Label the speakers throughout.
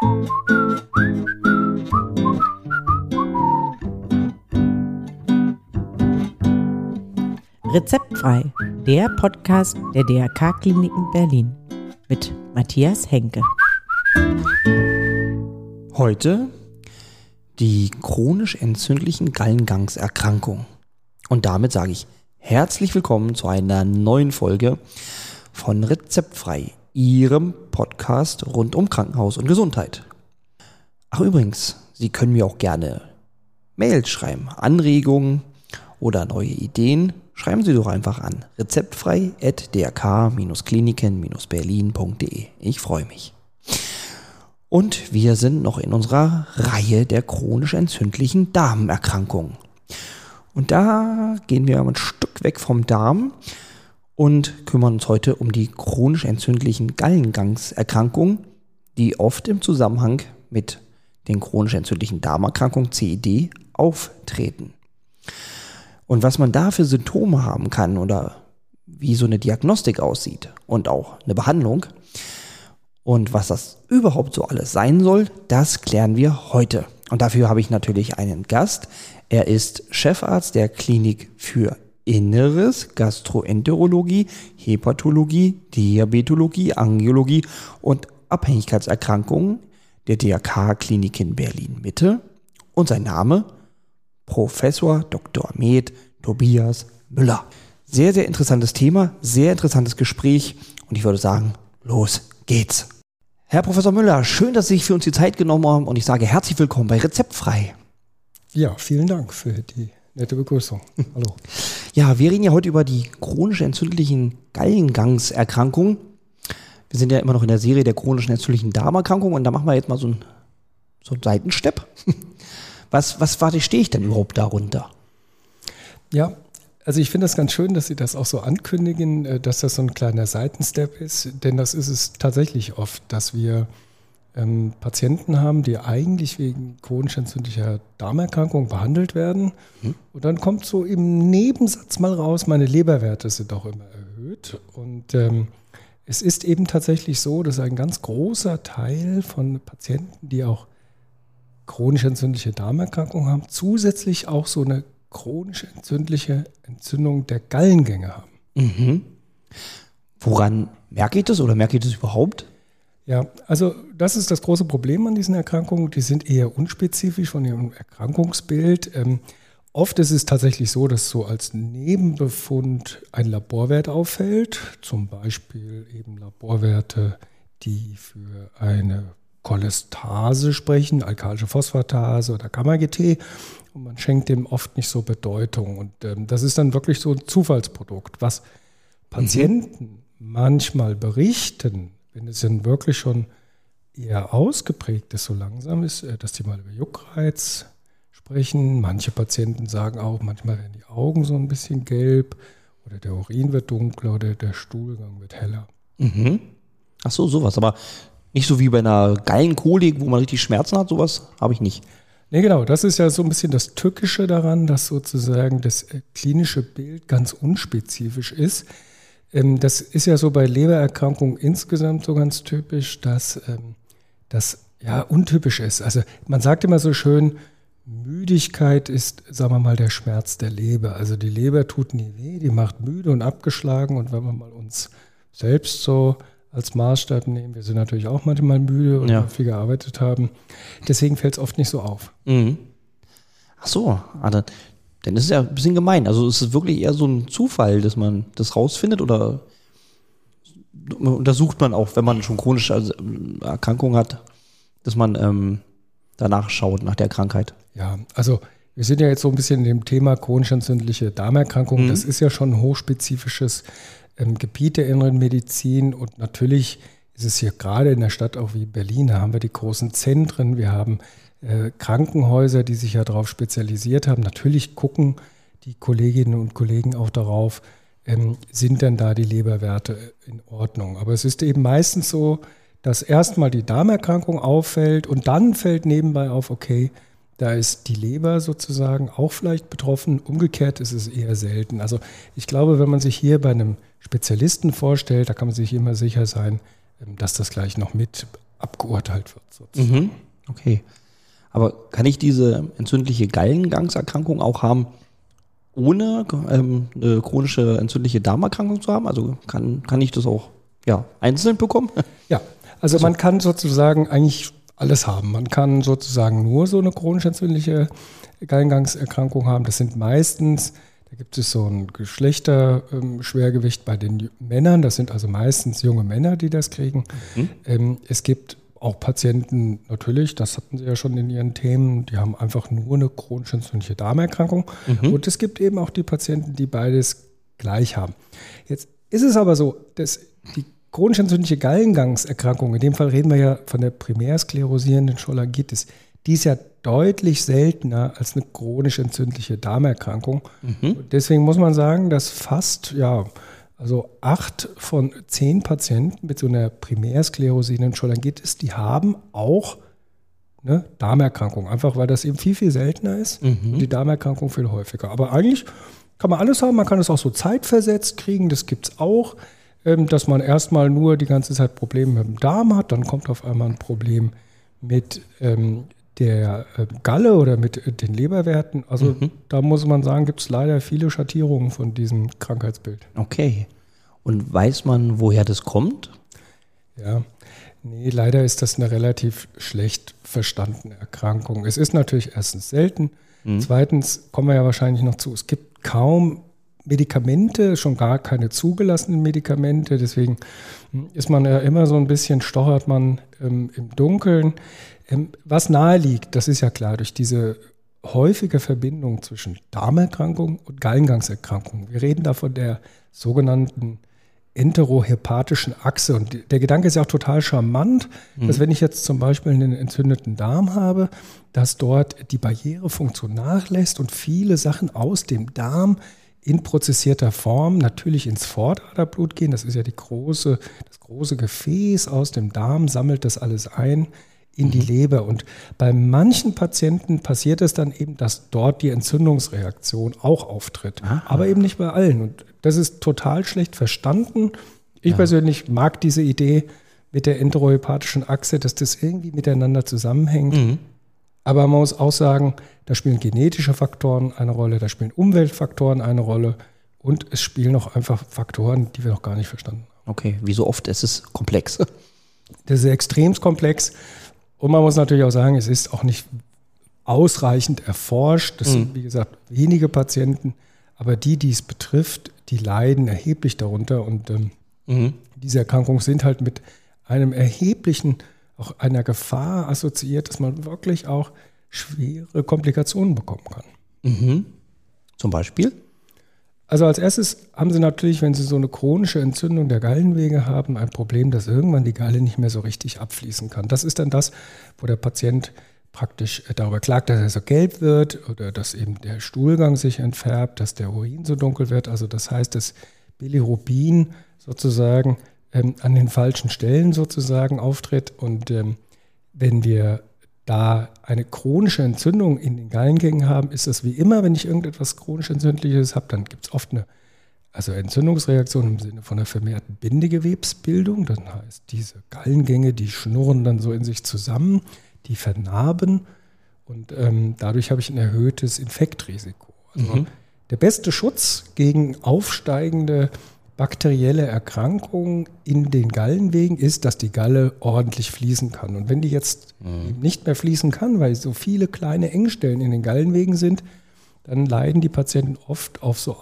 Speaker 1: Rezeptfrei, der Podcast der DRK-Kliniken Berlin mit Matthias Henke.
Speaker 2: Heute die chronisch entzündlichen Gallengangserkrankungen. Und damit sage ich herzlich willkommen zu einer neuen Folge von Rezeptfrei, Ihrem Podcast rund um Krankenhaus und Gesundheit. Ach übrigens, Sie können mir auch gerne Mails schreiben, Anregungen oder neue Ideen. Schreiben Sie doch einfach an rezeptfrei@drk-kliniken-berlin.de. Ich freue mich. Und wir sind noch in unserer Reihe der chronisch entzündlichen Darmerkrankungen. Und da gehen wir ein Stück weg vom Darm und kümmern uns heute um die chronisch entzündlichen Gallengangserkrankungen, die oft im Zusammenhang mit den chronisch entzündlichen Darmerkrankungen CED auftreten. Und was man da für Symptome haben kann oder wie so eine Diagnostik aussieht und auch eine Behandlung und was das überhaupt so alles sein soll, das klären wir heute. Und dafür habe ich natürlich einen Gast. Er ist Chefarzt der Klinik für Inneres, Gastroenterologie, Hepatologie, Diabetologie, Angiologie und Abhängigkeitserkrankungen der DRK-Kliniken Berlin-Mitte. Und sein Name: Professor Dr. Med. Tobias Müller. Sehr, sehr interessantes Thema, sehr interessantes Gespräch und ich würde sagen, los geht's. Herr Professor Müller, schön, dass Sie sich für uns die Zeit genommen haben und ich sage herzlich willkommen bei Rezeptfrei.
Speaker 3: Ja, vielen Dank für die nette Begrüßung. Hallo.
Speaker 2: Ja, wir reden ja heute über die chronisch entzündlichen Gallengangserkrankungen. Wir sind ja immer noch in der Serie der chronischen entzündlichen Darmerkrankungen und da machen wir jetzt mal so einen Seitenstepp. Was stehe ich denn überhaupt darunter?
Speaker 3: Ja, also ich finde das ganz schön, dass Sie das auch so ankündigen, dass das so ein kleiner Seitenstep ist, denn das ist es tatsächlich oft, dass wir Patienten haben, die eigentlich wegen chronisch entzündlicher Darmerkrankung behandelt werden und dann kommt so im Nebensatz mal raus, meine Leberwerte sind auch immer erhöht und es ist eben tatsächlich so, dass ein ganz großer Teil von Patienten, die auch chronisch entzündliche Darmerkrankungen haben, zusätzlich auch so eine chronisch entzündliche Entzündung der Gallengänge haben.
Speaker 2: Mhm. Woran merke ich das oder merke ich das überhaupt?
Speaker 3: Ja, also das ist das große Problem an diesen Erkrankungen. Die sind eher unspezifisch von ihrem Erkrankungsbild. Oft ist es tatsächlich so, dass so als Nebenbefund ein Laborwert auffällt, zum Beispiel eben Laborwerte, die für eine Cholestase sprechen, alkalische Phosphatase oder Gamma-GT und man schenkt dem oft nicht so Bedeutung und das ist dann wirklich so ein Zufallsprodukt, was Patienten manchmal berichten, wenn es dann wirklich schon eher ausgeprägt ist, so langsam ist, dass die mal über Juckreiz sprechen. Manche Patienten sagen auch, manchmal werden die Augen so ein bisschen gelb oder der Urin wird dunkler oder der Stuhlgang wird heller.
Speaker 2: Mhm. Ach so, sowas, aber nicht so wie bei einer Gallenkolik, wo man richtig Schmerzen hat, sowas habe ich nicht.
Speaker 3: Nee, genau, das ist ja so ein bisschen das Tückische daran, dass sozusagen das klinische Bild ganz unspezifisch ist. Das ist ja so bei Lebererkrankungen insgesamt so ganz typisch, dass das ja untypisch ist. Also man sagt immer so schön, Müdigkeit ist, sagen wir mal, der Schmerz der Leber. Also die Leber tut nie weh, die macht müde und abgeschlagen und wenn wir mal uns selbst so als Maßstab nehmen. Wir sind natürlich auch manchmal müde und viel gearbeitet haben. Deswegen fällt es oft nicht so auf.
Speaker 2: Mhm. Ach so, dann ist es ja ein bisschen gemein. Also ist es wirklich eher so ein Zufall, dass man das rausfindet oder untersucht man auch, wenn man schon chronische Erkrankungen hat, dass man danach schaut, nach der Krankheit?
Speaker 3: Ja, also wir sind ja jetzt so ein bisschen in dem Thema chronisch entzündliche Darmerkrankungen. Das ist ja schon ein hochspezifisches Gebiet der inneren Medizin und natürlich ist es hier gerade in der Stadt auch wie Berlin, da haben wir die großen Zentren, wir haben Krankenhäuser, die sich ja darauf spezialisiert haben. Natürlich gucken die Kolleginnen und Kollegen auch darauf, sind denn da die Leberwerte in Ordnung. Aber es ist eben meistens so, dass erstmal die Darmerkrankung auffällt und dann fällt nebenbei auf, okay, da ist die Leber sozusagen auch vielleicht betroffen. Umgekehrt ist es eher selten. Also ich glaube, wenn man sich hier bei einem Spezialisten vorstellt, da kann man sich immer sicher sein, dass das gleich noch mit abgeurteilt wird. Sozusagen.
Speaker 2: Okay. Aber kann ich diese entzündliche Gallengangserkrankung auch haben, ohne eine chronische entzündliche Darmerkrankung zu haben? Also kann ich das auch einzeln bekommen?
Speaker 3: Ja, also man kann sozusagen eigentlich alles haben. Man kann sozusagen nur so eine chronisch entzündliche Gallengangserkrankung haben. Das sind meistens, da gibt es so ein Geschlechterschwergewicht bei den Männern. Das sind also meistens junge Männer, die das kriegen. Es gibt auch Patienten, natürlich, das hatten Sie ja schon in Ihren Themen, die haben einfach nur eine chronisch entzündliche Darmerkrankung. Und es gibt eben auch die Patienten, die beides gleich haben. Jetzt ist es aber so, dass die chronisch entzündliche Gallengangserkrankung, in dem Fall reden wir ja von der primär sklerosierenden Cholangitis, die ist ja deutlich seltener als eine chronisch entzündliche Darmerkrankung. Und deswegen muss man sagen, dass fast, also 8 von 10 Patienten mit so einer primär sklerosierenden Cholangitis, die haben auch eine Darmerkrankung, einfach weil das eben viel, viel seltener ist und die Darmerkrankung viel häufiger. Aber eigentlich kann man alles haben, man kann es auch so zeitversetzt kriegen, das gibt es auch, dass man erstmal nur die ganze Zeit Probleme mit dem Darm hat, dann kommt auf einmal ein Problem mit der Galle oder mit den Leberwerten. Also da muss man sagen, gibt es leider viele Schattierungen von diesem Krankheitsbild.
Speaker 2: Okay. Und weiß man, woher das kommt?
Speaker 3: Ja, nee, leider ist das eine relativ schlecht verstandene Erkrankung. Es ist natürlich erstens selten. Zweitens kommen wir ja wahrscheinlich noch zu, es gibt kaum Medikamente, schon gar keine zugelassenen Medikamente. Deswegen ist man ja immer so ein bisschen, stochert man im Dunkeln. Was nahe liegt, das ist ja klar, durch diese häufige Verbindung zwischen Darmerkrankung und Gallengangserkrankung. Wir reden da von der sogenannten enterohepatischen Achse. Und der Gedanke ist ja auch total charmant, dass wenn ich jetzt zum Beispiel einen entzündeten Darm habe, dass dort die Barrierefunktion nachlässt und viele Sachen aus dem Darm in prozessierter Form natürlich ins Vorderderblut gehen. Das ist ja das große Gefäß aus dem Darm, sammelt das alles ein in die Leber. Und bei manchen Patienten passiert es dann eben, dass dort die Entzündungsreaktion auch auftritt. Aber eben nicht bei allen. Und das ist total schlecht verstanden. Ich persönlich mag diese Idee mit der enterohepatischen Achse, dass das irgendwie miteinander zusammenhängt. Aber man muss auch sagen, da spielen genetische Faktoren eine Rolle, da spielen Umweltfaktoren eine Rolle und es spielen auch einfach Faktoren, die wir noch gar nicht verstanden haben.
Speaker 2: Okay, wie so oft ist es komplex.
Speaker 3: Das ist extrem komplex und man muss natürlich auch sagen, es ist auch nicht ausreichend erforscht. Das sind, wie gesagt, wenige Patienten, aber die es betrifft, die leiden erheblich darunter und diese Erkrankungen sind halt mit einem erheblichen, auch einer Gefahr assoziiert, dass man wirklich auch schwere Komplikationen bekommen kann.
Speaker 2: Zum Beispiel?
Speaker 3: Also als erstes haben Sie natürlich, wenn Sie so eine chronische Entzündung der Gallenwege haben, ein Problem, dass irgendwann die Galle nicht mehr so richtig abfließen kann. Das ist dann das, wo der Patient praktisch darüber klagt, dass er so gelb wird oder dass eben der Stuhlgang sich entfärbt, dass der Urin so dunkel wird. Also das heißt, dass Bilirubin sozusagen an den falschen Stellen sozusagen auftritt. Und wenn wir da eine chronische Entzündung in den Gallengängen haben, ist das wie immer, wenn ich irgendetwas chronisch Entzündliches habe, dann gibt es oft eine Entzündungsreaktion im Sinne von einer vermehrten Bindegewebsbildung. Das heißt, diese Gallengänge, die schnurren dann so in sich zusammen, die vernarben und dadurch habe ich ein erhöhtes Infektrisiko. Also der beste Schutz gegen aufsteigende bakterielle Erkrankungen in den Gallenwegen ist, dass die Galle ordentlich fließen kann. Und wenn die jetzt eben nicht mehr fließen kann, weil so viele kleine Engstellen in den Gallenwegen sind, dann leiden die Patienten oft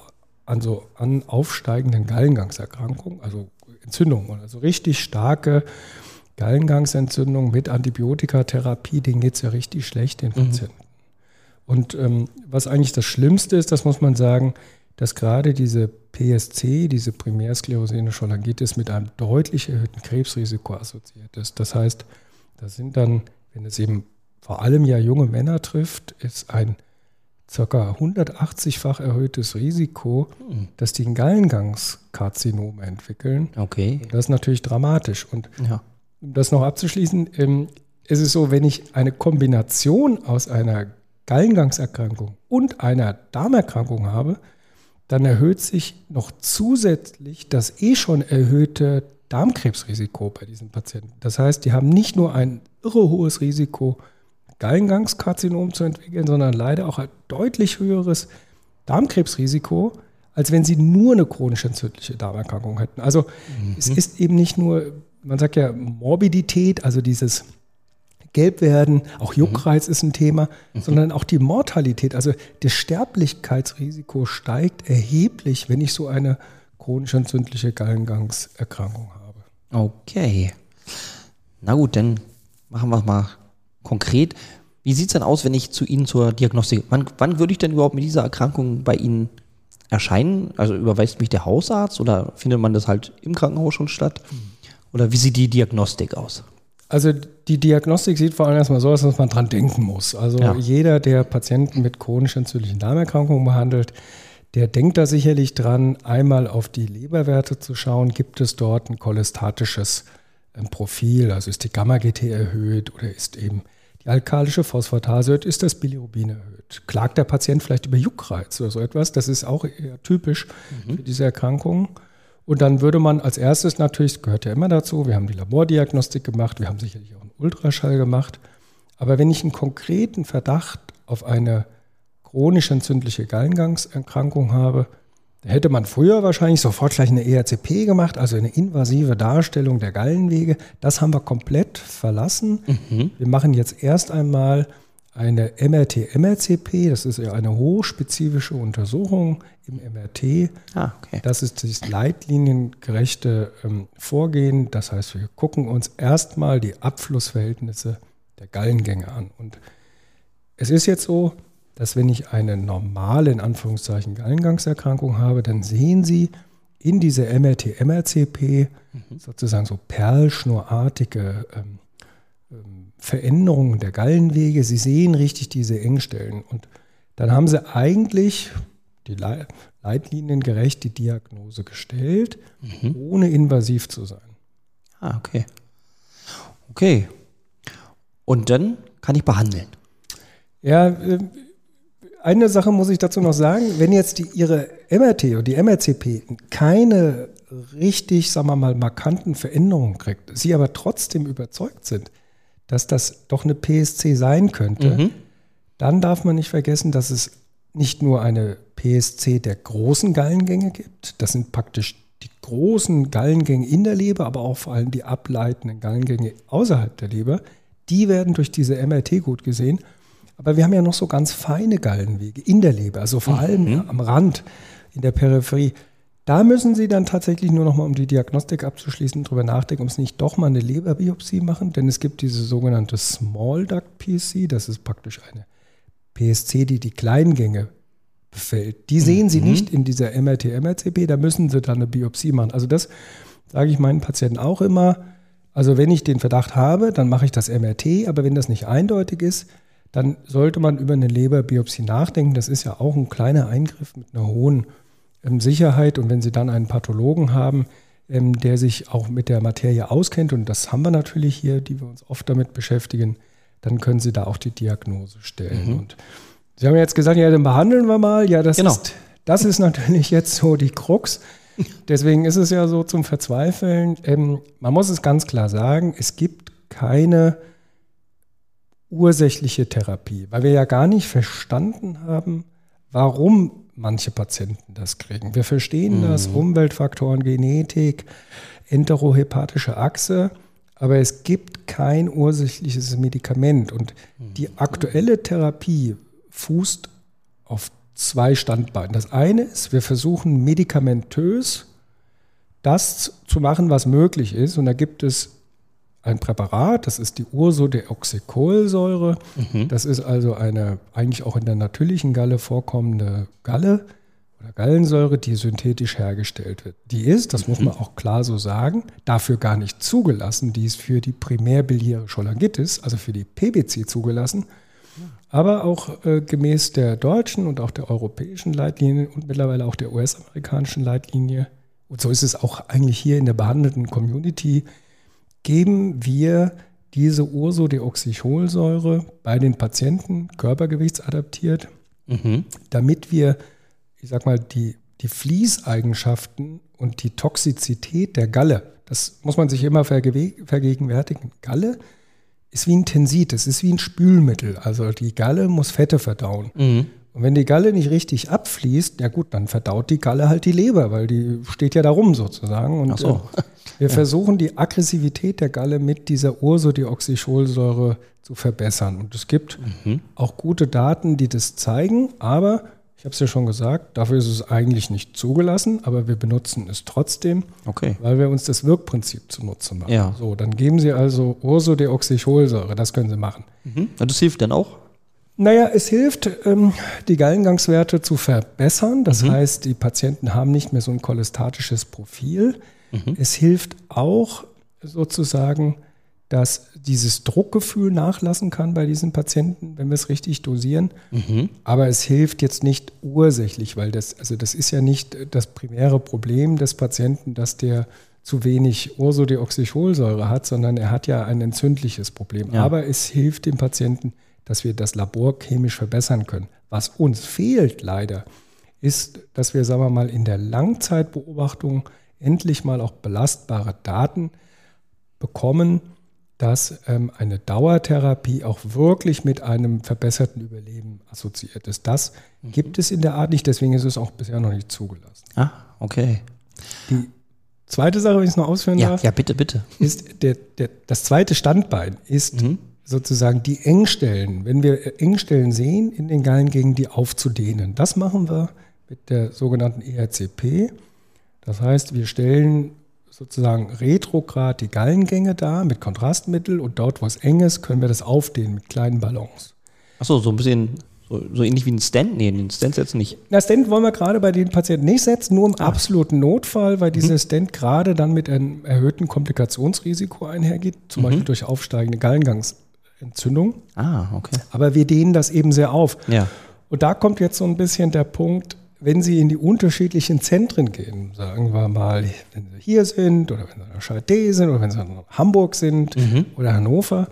Speaker 3: an aufsteigenden Gallengangserkrankungen, also Entzündungen, also richtig starke Gallengangsentzündungen mit Antibiotikatherapie, denen geht es ja richtig schlecht, den Patienten. Und was eigentlich das Schlimmste ist, das muss man sagen, dass gerade diese PSC, diese primär sklerosierende Cholangitis, mit einem deutlich erhöhten Krebsrisiko assoziiert ist. Das heißt, da sind dann, wenn es eben vor allem ja junge Männer trifft, ist ein ca. 180-fach erhöhtes Risiko, dass die ein Gallengangskarzinom entwickeln.
Speaker 2: Okay.
Speaker 3: Und das ist natürlich dramatisch. Und um das noch abzuschließen, ist es so, wenn ich eine Kombination aus einer Gallengangserkrankung und einer Darmerkrankung habe, dann erhöht sich noch zusätzlich das schon erhöhte Darmkrebsrisiko bei diesen Patienten. Das heißt, die haben nicht nur ein irre hohes Risiko, Gallengangskarzinom zu entwickeln, sondern leider auch ein deutlich höheres Darmkrebsrisiko, als wenn sie nur eine chronisch entzündliche Darmerkrankung hätten. Also es ist eben nicht nur, man sagt ja Morbidität, also dieses Gelbwerden, auch Juckreiz ist ein Thema, sondern auch die Mortalität, also das Sterblichkeitsrisiko steigt erheblich, wenn ich so eine chronisch entzündliche Gallengangserkrankung habe.
Speaker 2: Okay. Na gut, dann machen wir es mal konkret. Wie sieht es denn aus, wenn ich zu Ihnen zur Diagnostik, wann würde ich denn überhaupt mit dieser Erkrankung bei Ihnen erscheinen? Also überweist mich der Hausarzt oder findet man das halt im Krankenhaus schon statt? Oder wie sieht die Diagnostik aus?
Speaker 3: Also die Diagnostik sieht vor allem erstmal so aus, dass man dran denken muss. Also jeder, der Patienten mit chronisch entzündlichen Darmerkrankungen behandelt, der denkt da sicherlich dran, einmal auf die Leberwerte zu schauen, gibt es dort ein cholestatisches Profil, also ist die Gamma-GT erhöht oder ist eben die alkalische Phosphatase erhöht, ist das Bilirubin erhöht. Klagt der Patient vielleicht über Juckreiz oder so etwas, das ist auch eher typisch für diese Erkrankungen. Und dann würde man als erstes natürlich, das gehört ja immer dazu, wir haben die Labordiagnostik gemacht, wir haben sicherlich auch einen Ultraschall gemacht, aber wenn ich einen konkreten Verdacht auf eine chronisch entzündliche Gallengangserkrankung habe, da hätte man früher wahrscheinlich sofort gleich eine ERCP gemacht, also eine invasive Darstellung der Gallenwege. Das haben wir komplett verlassen. Wir machen jetzt erst einmal eine MRT-MRCP, das ist ja eine hochspezifische Untersuchung im MRT.
Speaker 2: Okay.
Speaker 3: Das ist das leitliniengerechte Vorgehen. Das heißt, wir gucken uns erstmal die Abflussverhältnisse der Gallengänge an. Und es ist jetzt so, dass wenn ich eine normale, in Anführungszeichen, Gallengangserkrankung habe, dann sehen Sie in dieser MRT-MRCP sozusagen so perlschnurartige Veränderungen der Gallenwege. Sie sehen richtig diese Engstellen. Und dann haben Sie eigentlich die leitliniengerecht die Diagnose gestellt, ohne invasiv zu sein.
Speaker 2: Okay. Okay. Und dann kann ich behandeln.
Speaker 3: Ja, eine Sache muss ich dazu noch sagen, wenn jetzt Ihre MRT oder die MRCP keine richtig, sagen wir mal, markanten Veränderungen kriegt, Sie aber trotzdem überzeugt sind, dass das doch eine PSC sein könnte, dann darf man nicht vergessen, dass es nicht nur eine PSC der großen Gallengänge gibt, das sind praktisch die großen Gallengänge in der Leber, aber auch vor allem die ableitenden Gallengänge außerhalb der Leber, die werden durch diese MRT gut gesehen. Aber wir haben ja noch so ganz feine Gallenwege in der Leber, also vor allem am Rand, in der Peripherie. Da müssen Sie dann tatsächlich nur noch mal, um die Diagnostik abzuschließen, drüber nachdenken, ob Sie nicht doch mal eine Leberbiopsie machen, denn es gibt diese sogenannte Small Duct PSC, das ist praktisch eine PSC, die die Kleingänge befällt. Die sehen Sie nicht in dieser MRT-MRCP, da müssen Sie dann eine Biopsie machen. Also das sage ich meinen Patienten auch immer. Also wenn ich den Verdacht habe, dann mache ich das MRT, aber wenn das nicht eindeutig ist, dann sollte man über eine Leberbiopsie nachdenken. Das ist ja auch ein kleiner Eingriff mit einer hohen Sicherheit. Und wenn Sie dann einen Pathologen haben, der sich auch mit der Materie auskennt, und das haben wir natürlich hier, die wir uns oft damit beschäftigen, dann können Sie da auch die Diagnose stellen. Und Sie haben jetzt gesagt, ja, dann behandeln wir mal. Ja, das ist natürlich jetzt so die Krux. Deswegen ist es ja so zum Verzweifeln. Man muss es ganz klar sagen, es gibt keine ursächliche Therapie, weil wir ja gar nicht verstanden haben, warum manche Patienten das kriegen. Wir verstehen das, Umweltfaktoren, Genetik, enterohepatische Achse, aber es gibt kein ursächliches Medikament. Und die aktuelle Therapie fußt auf zwei Standbeinen. Das eine ist, wir versuchen medikamentös das zu machen, was möglich ist. Und da gibt es ein Präparat, das ist die Ursodeoxycholsäure. Das ist also eine eigentlich auch in der natürlichen Galle vorkommende Galle oder Gallensäure, die synthetisch hergestellt wird. Die ist, das muss man auch klar so sagen, dafür gar nicht zugelassen. Die ist für die primärbiliäre Cholangitis, also für die PBC zugelassen. Aber auch gemäß der deutschen und auch der europäischen Leitlinie und mittlerweile auch der US-amerikanischen Leitlinie, und so ist es auch eigentlich hier in der behandelten Community, geben wir diese Ursodeoxycholsäure bei den Patienten körpergewichtsadaptiert, damit wir, ich sag mal, die Fließeigenschaften und die Toxizität der Galle, das muss man sich immer vergegenwärtigen. Galle ist wie ein Tensid, es ist wie ein Spülmittel. Also die Galle muss Fette verdauen. Und wenn die Galle nicht richtig abfließt, ja gut, dann verdaut die Galle halt die Leber, weil die steht ja da rum sozusagen. Und wir versuchen die Aggressivität der Galle mit dieser Ursodeoxycholsäure zu verbessern. Und es gibt auch gute Daten, die das zeigen, aber ich habe es ja schon gesagt, dafür ist es eigentlich nicht zugelassen, aber wir benutzen es trotzdem, weil wir uns das Wirkprinzip zunutze machen.
Speaker 2: Ja.
Speaker 3: So, dann geben Sie also Ursodeoxycholsäure, das können Sie machen.
Speaker 2: Das hilft dann auch?
Speaker 3: Naja, es hilft, die Gallengangswerte zu verbessern. Das heißt, die Patienten haben nicht mehr so ein cholestatisches Profil. Es hilft auch sozusagen, dass dieses Druckgefühl nachlassen kann bei diesen Patienten, wenn wir es richtig dosieren. Aber es hilft jetzt nicht ursächlich, weil das ist ja nicht das primäre Problem des Patienten, dass der zu wenig Ursodeoxycholsäure hat, sondern er hat ja ein entzündliches Problem. Ja. Aber es hilft dem Patienten, dass wir das laborchemisch verbessern können. Was uns fehlt leider, ist, dass wir, sagen wir mal, in der Langzeitbeobachtung endlich mal auch belastbare Daten bekommen, dass eine Dauertherapie auch wirklich mit einem verbesserten Überleben assoziiert ist. Das gibt es in der Art nicht, deswegen ist es auch bisher noch nicht zugelassen.
Speaker 2: Ah, okay.
Speaker 3: Die zweite Sache, wenn ich es noch ausführen darf,
Speaker 2: ja, bitte.
Speaker 3: Ist das zweite Standbein ist sozusagen die Engstellen. Wenn wir Engstellen sehen in den Gallengängen, die aufzudehnen. Das machen wir mit der sogenannten ERCP. Das heißt, wir stellen sozusagen retrograd die Gallengänge dar mit Kontrastmittel und dort, wo es eng ist, können wir das aufdehnen mit kleinen Ballons.
Speaker 2: Achso, so ein bisschen so ähnlich wie ein Stent? Nee, den Stent setzen nicht.
Speaker 3: Na, Stent wollen wir gerade bei den Patienten nicht setzen, nur im absoluten Notfall, weil dieser Stent gerade dann mit einem erhöhten Komplikationsrisiko einhergeht, zum Beispiel durch aufsteigende Gallengangsentzündung.
Speaker 2: Ah, okay.
Speaker 3: Aber wir dehnen das eben sehr auf.
Speaker 2: Ja.
Speaker 3: Und da kommt jetzt so ein bisschen der Punkt, wenn Sie in die unterschiedlichen Zentren gehen, sagen wir mal, wenn Sie hier sind oder wenn Sie in der Charité sind oder wenn Sie in Hamburg sind oder Hannover,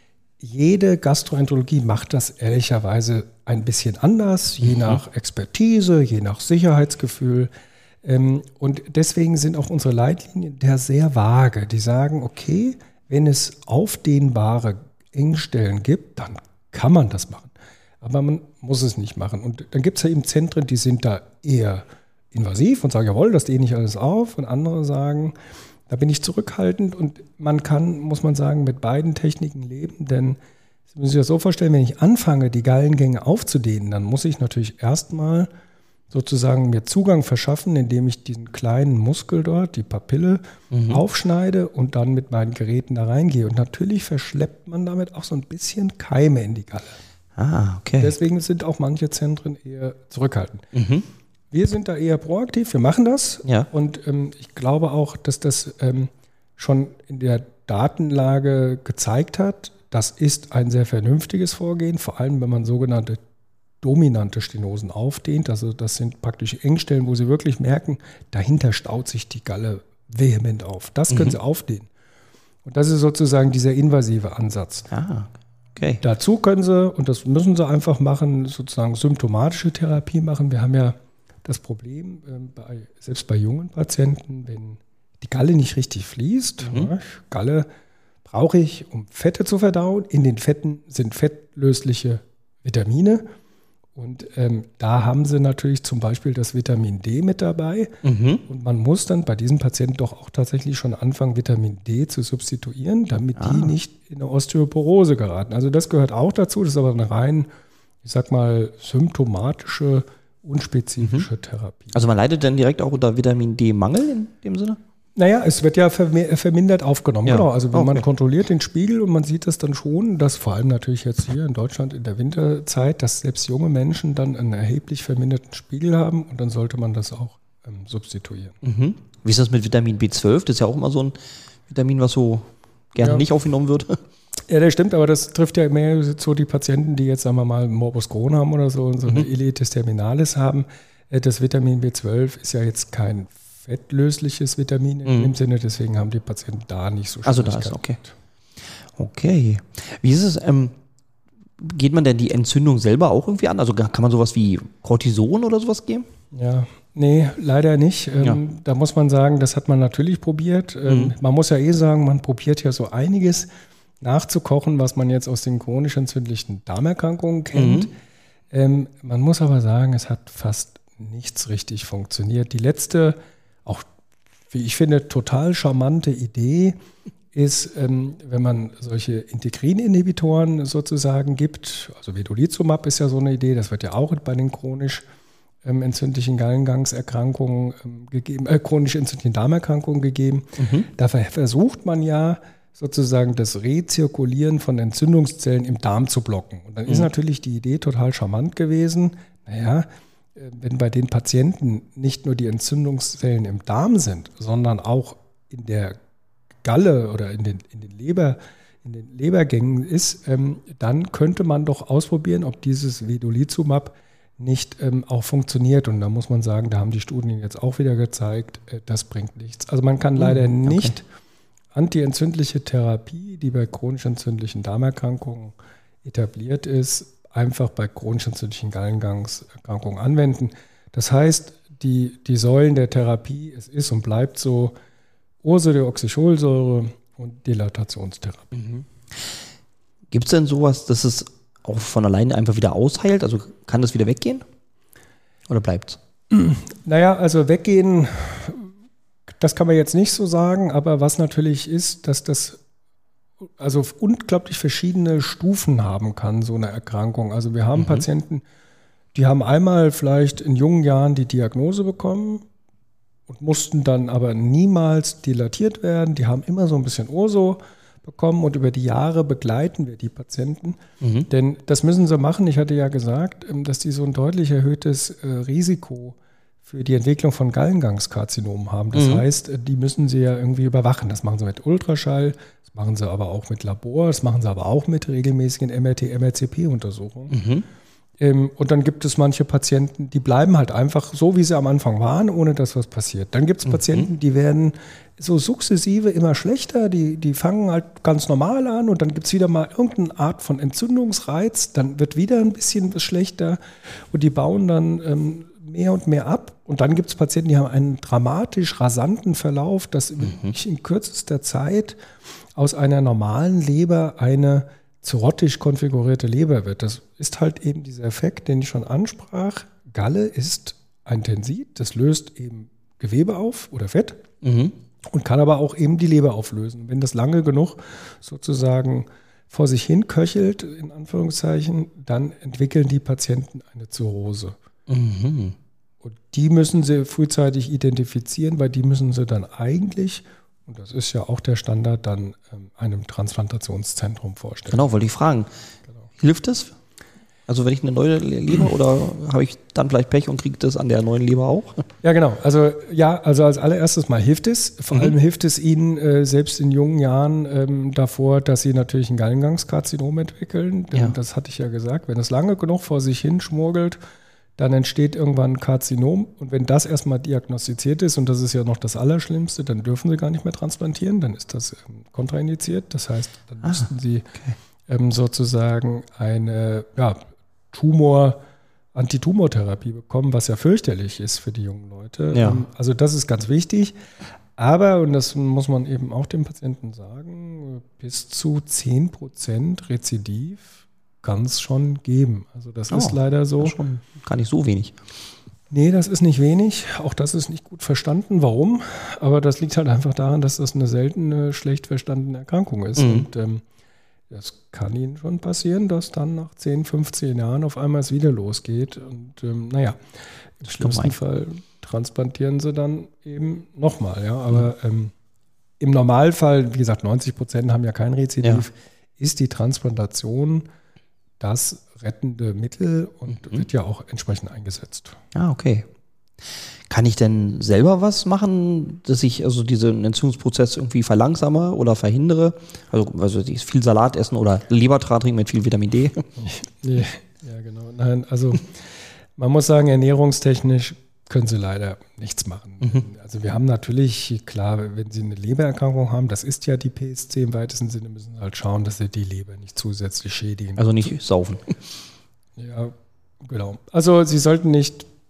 Speaker 3: jede Gastroenterologie macht das ehrlicherweise ein bisschen anders, je nach Expertise, je nach Sicherheitsgefühl. Und deswegen sind auch unsere Leitlinien da sehr vage. Die sagen, okay, wenn es aufdehnbare Engstellen gibt, dann kann man das machen. Aber man muss es nicht machen. Und dann gibt es ja eben Zentren, die sind da eher invasiv und sagen, jawohl, das dehne ich alles auf. Und andere sagen, da bin ich zurückhaltend. Und man kann, muss man sagen, mit beiden Techniken leben. Denn Sie müssen sich das so vorstellen, wenn ich anfange, die Gallengänge aufzudehnen, dann muss ich natürlich erstmal sozusagen mir Zugang verschaffen, indem ich diesen kleinen Muskel dort, die Papille, aufschneide und dann mit meinen Geräten da reingehe. Und natürlich verschleppt man damit auch so ein bisschen Keime in die Galle.
Speaker 2: Ah, okay.
Speaker 3: Deswegen sind auch manche Zentren eher zurückhaltend. Wir sind da eher proaktiv, wir machen das.
Speaker 2: Ja.
Speaker 3: Und ich glaube auch, dass das schon in der Datenlage gezeigt hat, das ist ein sehr vernünftiges Vorgehen, vor allem wenn man sogenannte dominante Stenosen aufdehnt. Also das sind praktisch Engstellen, wo Sie wirklich merken, dahinter staut sich die Galle vehement auf. Das können Sie aufdehnen. Und das ist sozusagen dieser invasive Ansatz.
Speaker 2: Ah, okay.
Speaker 3: Dazu können Sie, und das müssen Sie einfach machen, sozusagen symptomatische Therapie machen. Wir haben ja das Problem, selbst bei jungen Patienten, wenn die Galle nicht richtig fließt, Galle brauche ich, um Fette zu verdauen. In den Fetten sind fettlösliche Vitamine. Und da haben Sie natürlich zum Beispiel das Vitamin D mit dabei. Und man muss dann bei diesen Patienten doch auch tatsächlich schon anfangen, Vitamin D zu substituieren, damit die nicht in eine Osteoporose geraten. Also das gehört auch dazu. Das ist aber eine rein, ich sag mal, symptomatische, unspezifische Therapie.
Speaker 2: Also man leidet dann direkt auch unter Vitamin D-Mangel in dem Sinne?
Speaker 3: Naja, es wird ja vermindert aufgenommen.
Speaker 2: Ja.
Speaker 3: Genau, also wenn man kontrolliert den Spiegel und man sieht das dann schon, dass vor allem natürlich jetzt hier in Deutschland in der Winterzeit, dass selbst junge Menschen dann einen erheblich verminderten Spiegel haben und dann sollte man das auch substituieren.
Speaker 2: Wie ist das mit Vitamin B12? Das ist ja auch immer so ein Vitamin, was so gerne nicht aufgenommen wird.
Speaker 3: Ja, das stimmt, aber das trifft ja mehr so die Patienten, die jetzt, sagen wir mal, Morbus Crohn haben oder so und so eine Iletis terminalis haben. Das Vitamin B12 ist ja jetzt kein fettlösliches Vitamin in dem Sinne, deswegen haben die Patienten da nicht so
Speaker 2: Also da ist okay. Okay. Wie ist es, geht man denn die Entzündung selber auch irgendwie an? Also kann man sowas wie Cortison oder sowas geben?
Speaker 3: Ja, Nee, leider nicht. Da muss man sagen, das hat man natürlich probiert. Man muss ja sagen, man probiert ja so einiges nachzukochen, was man jetzt aus den chronisch entzündlichen Darmerkrankungen kennt. Man muss aber sagen, es hat fast nichts richtig funktioniert. Die letzte, auch wie ich finde, total charmante Idee ist, wenn man solche Integrin-Inhibitoren sozusagen gibt, also Vedolizumab ist ja so eine Idee, das wird ja auch bei den chronisch entzündlichen Gallengangserkrankungen gegeben, chronisch entzündlichen Darmerkrankungen gegeben. Da versucht man ja sozusagen das Rezirkulieren von Entzündungszellen im Darm zu blocken. Und dann ist natürlich die Idee total charmant gewesen, wenn bei den Patienten nicht nur die Entzündungszellen im Darm sind, sondern auch in der Galle oder in den Lebergängen ist, dann könnte man doch ausprobieren, ob dieses Vedolizumab nicht auch funktioniert. Und da muss man sagen, da haben die Studien jetzt auch wieder gezeigt, das bringt nichts. Also man kann leider nicht antientzündliche Therapie, die bei chronisch entzündlichen Darmerkrankungen etabliert ist, einfach bei chronisch entzündlichen Gallengangserkrankungen anwenden. Das heißt, die Säulen der Therapie, es ist und bleibt so Ursodeoxycholsäure und Dilatationstherapie.
Speaker 2: Gibt es denn sowas, dass es auch von alleine einfach wieder ausheilt? Also kann das wieder weggehen? Oder bleibt es?
Speaker 3: Naja, also weggehen, das kann man jetzt nicht so sagen, aber was natürlich ist, dass das also unglaublich verschiedene Stufen haben kann, so eine Erkrankung. Also wir haben Patienten, die haben einmal vielleicht in jungen Jahren die Diagnose bekommen und mussten dann aber niemals dilatiert werden. Die haben immer so ein bisschen Urso bekommen und über die Jahre begleiten wir die Patienten. Denn das müssen sie machen. Ich hatte ja gesagt, dass die so ein deutlich erhöhtes Risiko für die Entwicklung von Gallengangskarzinom haben. Das heißt, die müssen sie ja irgendwie überwachen. Das machen sie mit Ultraschall, das machen sie aber auch mit Labor, das machen sie aber auch mit regelmäßigen MRT-MRCP-Untersuchungen. Und dann gibt es manche Patienten, die bleiben halt einfach so, wie sie am Anfang waren, ohne dass was passiert. Dann gibt es Patienten, die werden so sukzessive immer schlechter, die fangen halt ganz normal an und dann gibt es wieder mal irgendeine Art von Entzündungsreiz, dann wird wieder ein bisschen was schlechter und die bauen dann mehr und mehr ab. Und dann gibt es Patienten, die haben einen dramatisch rasanten Verlauf, dass in kürzester Zeit aus einer normalen Leber eine cirrhotisch konfigurierte Leber wird. Das ist halt eben dieser Effekt, den ich schon ansprach. Galle ist ein Tensid, das löst eben Gewebe auf oder Fett und kann aber auch eben die Leber auflösen. Wenn das lange genug sozusagen vor sich hin köchelt, in Anführungszeichen, dann entwickeln die Patienten eine Zirrhose. Und die müssen sie frühzeitig identifizieren, weil die müssen sie dann eigentlich, und das ist ja auch der Standard, dann einem Transplantationszentrum vorstellen.
Speaker 2: Genau, wollte ich fragen. Hilft das? Also wenn ich eine neue Leber oder habe ich dann vielleicht Pech und kriege das an der neuen Leber auch?
Speaker 3: Ja, genau. Also als allererstes mal hilft es. Vor allem hilft es ihnen selbst in jungen Jahren davor, dass sie natürlich ein Gallengangskarzinom entwickeln. Denn das hatte ich ja gesagt, wenn es lange genug vor sich hin schmurgelt, dann entsteht irgendwann ein Karzinom. Und wenn das erstmal diagnostiziert ist, und das ist ja noch das Allerschlimmste, dann dürfen sie gar nicht mehr transplantieren, dann ist das kontraindiziert. Das heißt, dann müssten sie sozusagen eine Antitumortherapie bekommen, was ja fürchterlich ist für die jungen Leute.
Speaker 2: Ja.
Speaker 3: Also das ist ganz wichtig. Aber, und das muss man eben auch dem Patienten sagen, bis zu 10% Rezidiv kann es schon geben. Also das ist leider so.
Speaker 2: Das ist schon gar nicht so wenig.
Speaker 3: Nee, das ist nicht wenig. Auch das ist nicht gut verstanden. Warum? Aber das liegt halt einfach daran, dass das eine seltene, schlecht verstandene Erkrankung ist. Und das kann Ihnen schon passieren, dass dann nach 10, 15 Jahren auf einmal es wieder losgeht. Und im schlimmsten Fall transplantieren sie dann eben nochmal. Ja? Aber im Normalfall, wie gesagt, 90% haben ja kein Rezidiv, ist die Transplantation das rettende Mittel und wird ja auch entsprechend eingesetzt. Ah,
Speaker 2: okay. Kann ich denn selber was machen, dass ich also diesen Entzündungsprozess irgendwie verlangsame oder verhindere? Also viel Salat essen oder Lebertran trinken mit viel Vitamin D?
Speaker 3: Ja, genau. Nein, also man muss sagen, ernährungstechnisch können sie leider nichts machen. Also wir haben natürlich, klar, wenn sie eine Lebererkrankung haben, das ist ja die PSC im weitesten Sinne, müssen sie halt schauen, dass sie die Leber nicht zusätzlich schädigen.
Speaker 2: Also nicht saufen.
Speaker 3: Ja, genau. Also sie sollten nicht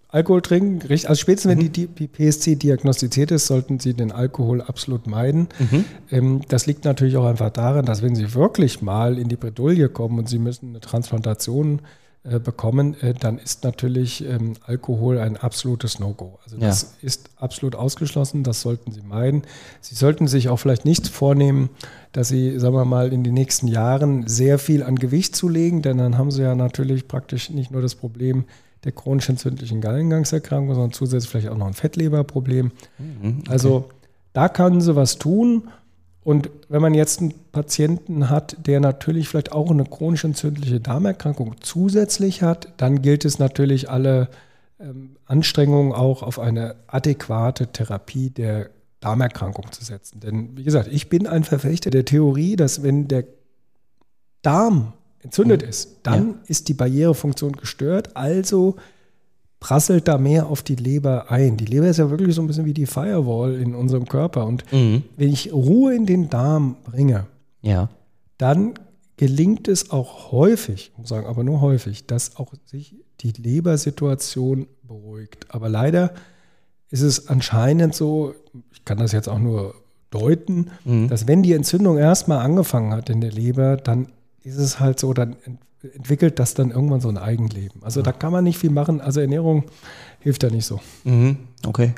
Speaker 3: Alkohol trinken, also spätestens wenn die PSC diagnostiziert ist, sollten Sie den Alkohol absolut meiden. Das liegt natürlich auch einfach daran, dass wenn Sie wirklich mal in die Bredouille kommen und Sie müssen eine Transplantation bekommen, dann ist natürlich Alkohol ein absolutes No-Go. Also das ist absolut ausgeschlossen, das sollten Sie meiden. Sie sollten sich auch vielleicht nicht vornehmen, dass Sie, sagen wir mal, in den nächsten Jahren sehr viel an Gewicht zulegen, denn dann haben Sie ja natürlich praktisch nicht nur das Problem der chronisch entzündlichen Gallengangserkrankung, sondern zusätzlich vielleicht auch noch ein Fettleberproblem. Okay. Also da können Sie was tun. Und wenn man jetzt einen Patienten hat, der natürlich vielleicht auch eine chronisch entzündliche Darmerkrankung zusätzlich hat, dann gilt es natürlich, alle Anstrengungen auch auf eine adäquate Therapie der Darmerkrankung zu setzen. Denn wie gesagt, ich bin ein Verfechter der Theorie, dass wenn der Darm entzündet ist, dann ist die Barrierefunktion gestört, also prasselt da mehr auf die Leber ein. Die Leber ist ja wirklich so ein bisschen wie die Firewall in unserem Körper. Und wenn ich Ruhe in den Darm bringe, dann gelingt es auch häufig, ich muss sagen, aber nur häufig, dass auch sich die Lebersituation beruhigt. Aber leider ist es anscheinend so, ich kann das jetzt auch nur deuten, dass wenn die Entzündung erstmal angefangen hat in der Leber, dann ist es halt so, dann entwickelt das dann irgendwann so ein Eigenleben. Also da kann man nicht viel machen. Also Ernährung hilft da nicht so.
Speaker 2: Okay.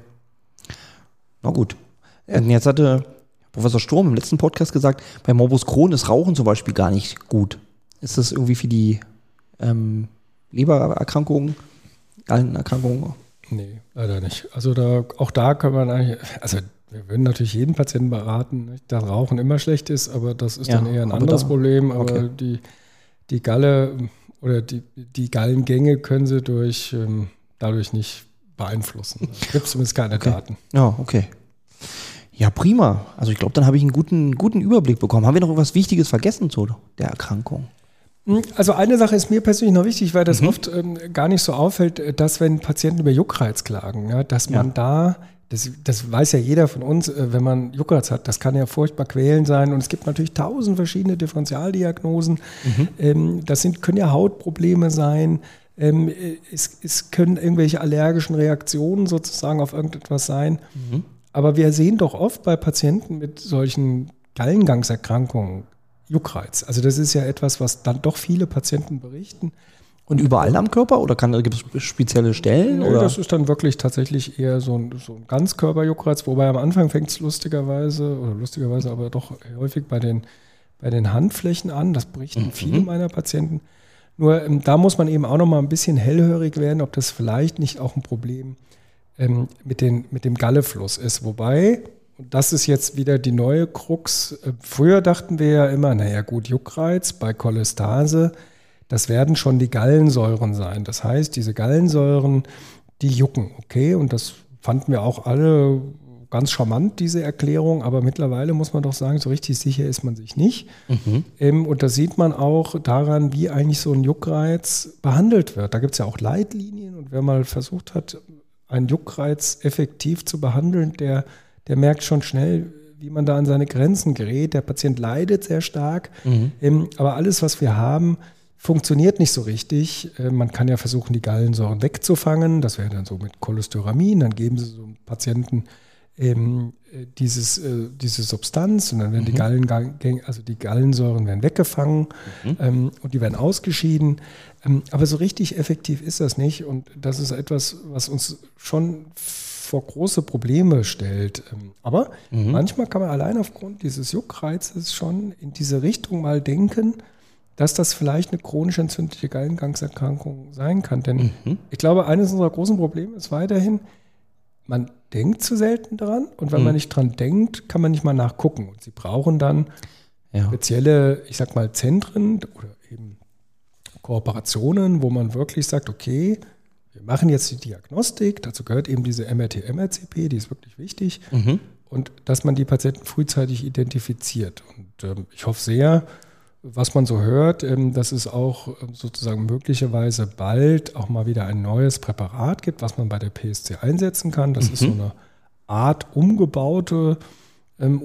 Speaker 2: Na gut. Jetzt hatte Professor Sturm im letzten Podcast gesagt, bei Morbus Crohn ist Rauchen zum Beispiel gar nicht gut. Ist das irgendwie für die Lebererkrankungen, Gallenerkrankungen?
Speaker 3: Nee, leider nicht. Also auch da kann man eigentlich, also wir würden natürlich jeden Patienten beraten, dass Rauchen immer schlecht ist, aber das ist dann eher ein anderes Problem. Aber die Galle oder die Gallengänge können sie dadurch nicht beeinflussen. Da gibt es zumindest keine Daten.
Speaker 2: Ja, okay. Ja, prima. Also ich glaube, dann habe ich einen guten Überblick bekommen. Haben wir noch etwas Wichtiges vergessen zu der Erkrankung?
Speaker 3: Also eine Sache ist mir persönlich noch wichtig, weil das oft gar nicht so auffällt, dass wenn Patienten über Juckreiz klagen, dass man das weiß ja jeder von uns, wenn man Juckreiz hat, das kann ja furchtbar quälend sein und es gibt natürlich 1000 verschiedene Differentialdiagnosen. Das können ja Hautprobleme sein, es können irgendwelche allergischen Reaktionen sozusagen auf irgendetwas sein. Aber wir sehen doch oft bei Patienten mit solchen Gallengangserkrankungen Juckreiz. Also das ist ja etwas, was dann doch viele Patienten berichten.
Speaker 2: Und überall am Körper oder gibt es spezielle Stellen?
Speaker 3: Oder? Das ist dann wirklich tatsächlich eher so ein Ganzkörperjuckreiz, wobei am Anfang fängt es lustigerweise, aber doch häufig bei den Handflächen an. Das berichten viele meiner Patienten. Nur da muss man eben auch noch mal ein bisschen hellhörig werden, ob das vielleicht nicht auch ein Problem mit dem Gallefluss ist. Wobei, und das ist jetzt wieder die neue Krux, früher dachten wir ja immer, naja gut, Juckreiz bei Cholestase, das werden schon die Gallensäuren sein. Das heißt, diese Gallensäuren, die jucken, okay? Und das fanden wir auch alle ganz charmant, diese Erklärung. Aber mittlerweile muss man doch sagen, so richtig sicher ist man sich nicht. Und das sieht man auch daran, wie eigentlich so ein Juckreiz behandelt wird. Da gibt es ja auch Leitlinien. Und wer mal versucht hat, einen Juckreiz effektiv zu behandeln, der merkt schon schnell, wie man da an seine Grenzen gerät. Der Patient leidet sehr stark. Aber alles, was wir haben, funktioniert nicht so richtig. Man kann ja versuchen, die Gallensäuren wegzufangen. Das wäre dann so mit Cholesteramin. Dann geben Sie so einem Patienten diese Substanz und dann werden die Gallensäuren werden weggefangen und die werden ausgeschieden. Aber so richtig effektiv ist das nicht. Und das ist etwas, was uns schon vor große Probleme stellt. Aber manchmal kann man allein aufgrund dieses Juckreizes schon in diese Richtung mal denken, dass das vielleicht eine chronisch entzündliche Gallengangserkrankung sein kann. Denn ich glaube, eines unserer großen Probleme ist weiterhin, man denkt zu selten dran und wenn man nicht dran denkt, kann man nicht mal nachgucken. Und Sie brauchen dann spezielle, ich sag mal, Zentren oder eben Kooperationen, wo man wirklich sagt, okay, wir machen jetzt die Diagnostik, dazu gehört eben diese MRT-MRCP, die ist wirklich wichtig und dass man die Patienten frühzeitig identifiziert. Und ich hoffe sehr, was man so hört, dass es auch sozusagen möglicherweise bald auch mal wieder ein neues Präparat gibt, was man bei der PSC einsetzen kann. Das ist so eine Art umgebaute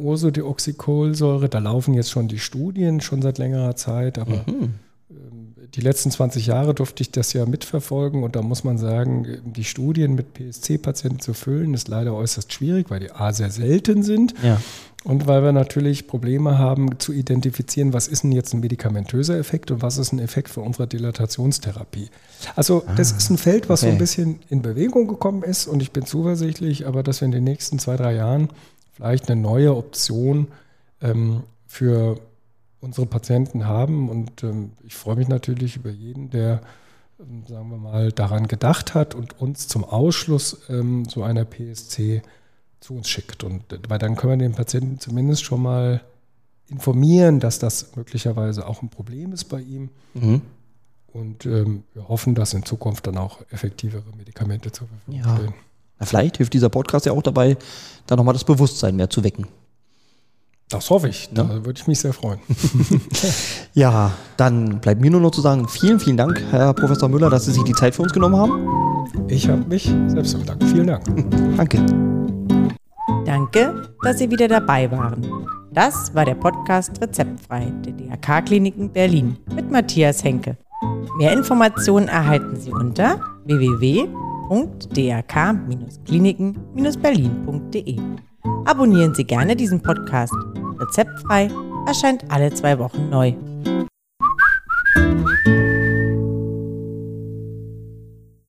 Speaker 3: Ursodeoxycholsäure. Da laufen jetzt schon die Studien, schon seit längerer Zeit, aber die letzten 20 Jahre durfte ich das ja mitverfolgen und da muss man sagen, die Studien mit PSC-Patienten zu füllen, ist leider äußerst schwierig, weil die A sehr selten sind und weil wir natürlich Probleme haben zu identifizieren, was ist denn jetzt ein medikamentöser Effekt und was ist ein Effekt für unsere Dilatationstherapie. Also das ist ein Feld, was so ein bisschen in Bewegung gekommen ist und ich bin zuversichtlich, aber dass wir in den nächsten 2-3 Jahren vielleicht eine neue Option für unsere Patienten haben und ich freue mich natürlich über jeden, der, sagen wir mal, daran gedacht hat und uns zum Ausschluss so einer PSC zu uns schickt. Und weil dann können wir den Patienten zumindest schon mal informieren, dass das möglicherweise auch ein Problem ist bei ihm. Und wir hoffen, dass in Zukunft dann auch effektivere Medikamente zur Verfügung stehen.
Speaker 2: Na, vielleicht hilft dieser Podcast ja auch dabei, da nochmal das Bewusstsein mehr zu wecken.
Speaker 3: Das hoffe ich. Da würde ich mich sehr freuen.
Speaker 2: Ja, dann bleibt mir nur noch zu sagen, vielen, vielen Dank, Herr Professor Müller, dass Sie sich die Zeit für uns genommen haben.
Speaker 3: Ich habe mich selbst bedankt. Vielen Dank.
Speaker 2: Danke.
Speaker 1: Danke, dass Sie wieder dabei waren. Das war der Podcast Rezeptfrei der DRK-Kliniken Berlin mit Matthias Henke. Mehr Informationen erhalten Sie unter www.drk-kliniken-berlin.de. Abonnieren Sie gerne diesen Podcast. Rezeptfrei erscheint alle 2 Wochen neu.